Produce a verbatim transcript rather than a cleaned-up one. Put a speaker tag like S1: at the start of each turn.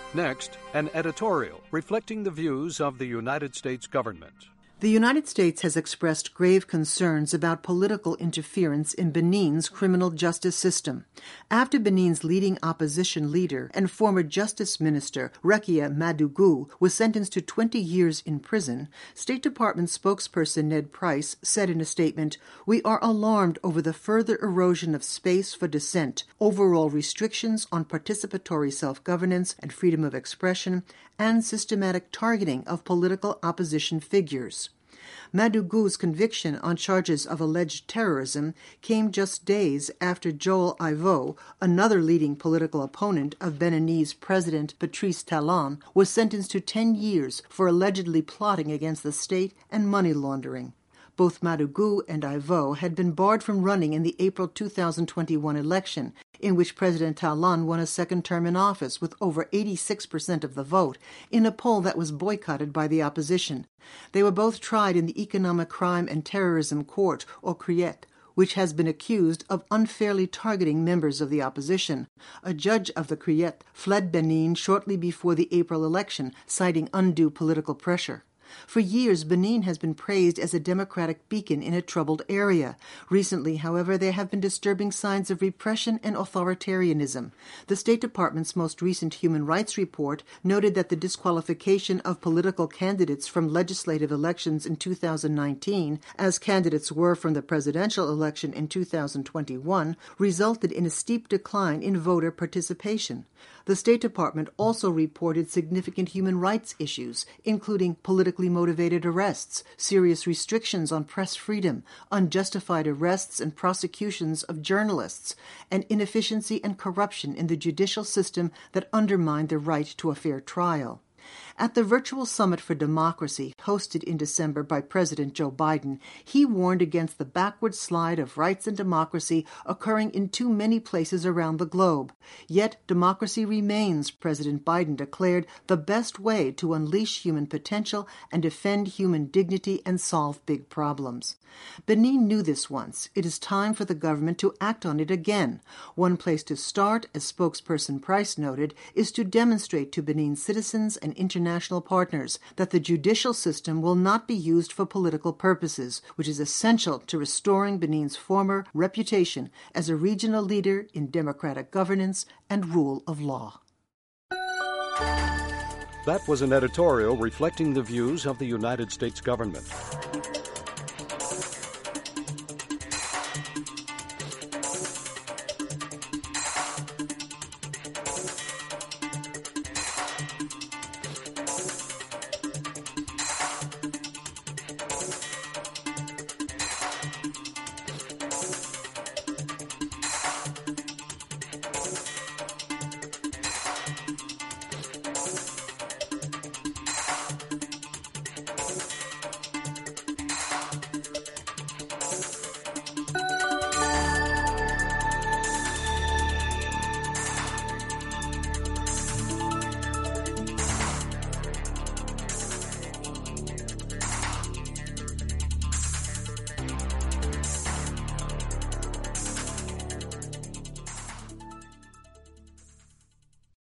S1: Next, an editorial reflecting the views of the United States government.
S2: The United States has expressed grave concerns about political interference in Benin's criminal justice system. After Benin's leading opposition leader and former Justice Minister, Rekia Madugu, was sentenced to twenty years in prison, State Department spokesperson Ned Price said in a statement, "We are alarmed over the further erosion of space for dissent, overall restrictions on participatory self-governance and freedom of expression, and systematic targeting of political opposition figures." Madugu's conviction on charges of alleged terrorism came just days after Joel Ivo, another leading political opponent of Beninese President Patrice Talon, was sentenced to ten years for allegedly plotting against the state and money laundering. Both Madugu and Ivo had been barred from running in the April two thousand twenty-one election, in which President Talon won a second term in office with over eighty-six percent of the vote, in a poll that was boycotted by the opposition. They were both tried in the Economic Crime and Terrorism Court, or CRIET, which has been accused of unfairly targeting members of the opposition. A judge of the CRIET fled Benin shortly before the April election, citing undue political pressure. For years, Benin has been praised as a democratic beacon in a troubled area. Recently, however, there have been disturbing signs of repression and authoritarianism. The State Department's most recent human rights report noted that the disqualification of political candidates from legislative elections in two thousand nineteen, as candidates were from the presidential election in two thousand twenty-one, resulted in a steep decline in voter participation. The State Department also reported significant human rights issues, including politically motivated arrests, serious restrictions on press freedom, unjustified arrests and prosecutions of journalists, and inefficiency and corruption in the judicial system that undermined the right to a fair trial. At the virtual Summit for Democracy, hosted in December by President Joe Biden, he warned against the backward slide of rights and democracy occurring in too many places around the globe. Yet democracy remains, President Biden declared, the best way to unleash human potential and defend human dignity and solve big problems. Benin knew this once. It is time for the government to act on it again. One place to start, as spokesperson Price noted, is to demonstrate to Benin citizens and international partners that the judicial system will not be used for political purposes, which is essential to restoring Benin's former reputation as a regional leader in democratic governance and rule of law.
S1: That was an editorial reflecting the views of the United States government.